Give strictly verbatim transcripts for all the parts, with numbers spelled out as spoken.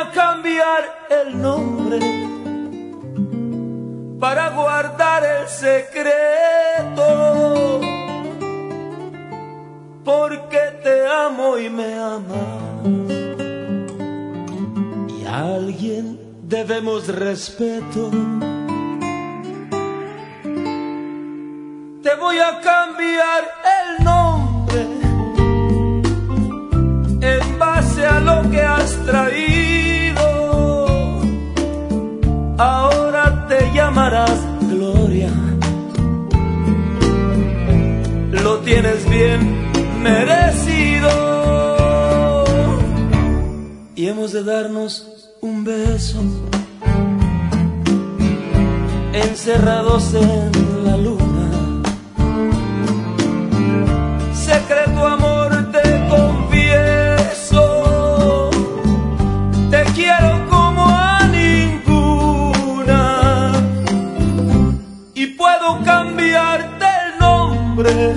a cambiar el nombre para guardar el secreto, porque te amo y me amas, y a alguien debemos respeto. Te voy a cambiar el nombre en base a lo que has traído. Ahora te llamarás Gloria. Lo tienes bien merecido. Y hemos de darnos un beso, encerrados en la luna. Secreto amor, te confieso, te quiero como a ninguna, y puedo cambiarte el nombre,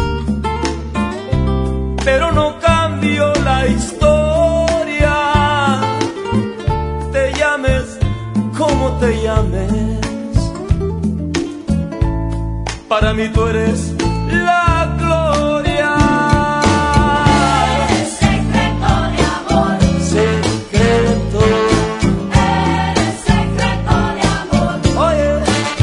pero no cambio la historia. Te llames como te llames, para mí tú eres la gloria. Eres secreto de amor, Secreto, eres secreto de amor, oye,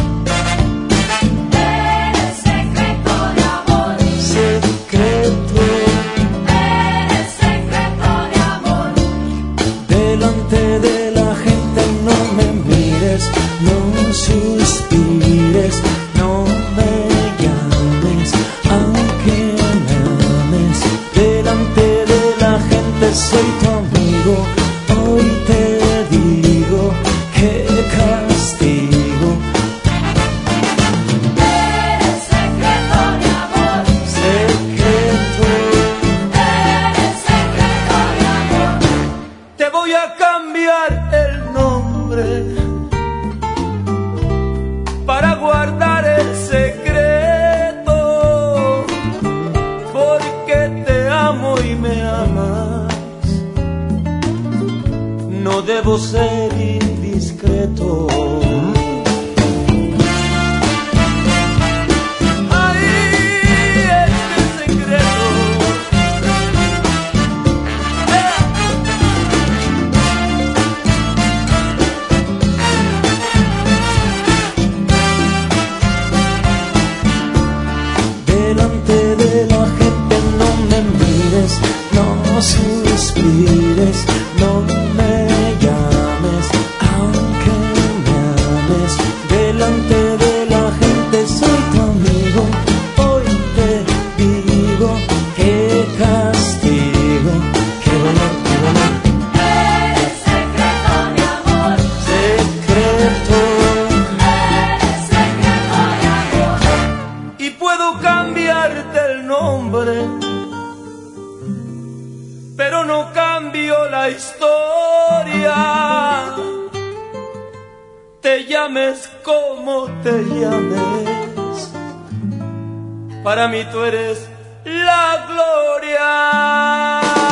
eres secreto de amor, secreto, eres secreto de amor. delante de la gente no me mires, no suspires, no me llames, aunque me ames. Delante de la gente soy tu amigo, hoy te digo qué castigo. Eres secreto de amor, Secreto, eres secreto de amor. te voy a cambiar el nombre para guardar el secreto, porque te amo y me amas. No debo ser indiscreto. Ay, este secreto. Delante de la gente no me mires, no suspires, no me llames, aunque me ames. Delante de la gente soy tu amigo, hoy te digo qué castigo, qué dolor, qué dolor. Eres secreto de amor, Secreto, eres secreto de amor. y puedo cambiarte el nombre, pero no cambio la historia. Te llames como te llames, para mí tú eres la gloria.